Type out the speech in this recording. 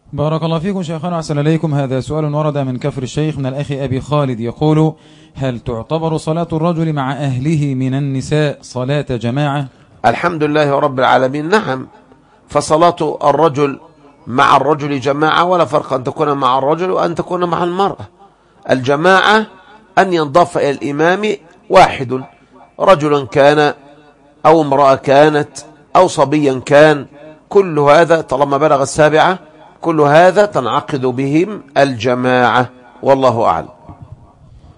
بارك الله فيكم شيخنا، أحسن إليكم. هذا سؤال ورد من كفر الشيخ من الأخ أبي خالد يقول: هل تعتبر صلاة الرجل مع أهله من النساء صلاة جماعة؟ الحمد لله رب العالمين، نعم. فصلاة الرجل مع الرجل جماعة، ولا فرق أن تكون مع الرجل وأن تكون مع المرأة. الجماعة أن ينضاف إلى الإمام واحد، رجلا كان أو امرأة كانت أو صبيا كان، كل هذا طالما بلغ السابعة كل هذا تنعقد بهم الجماعة، والله أعلم.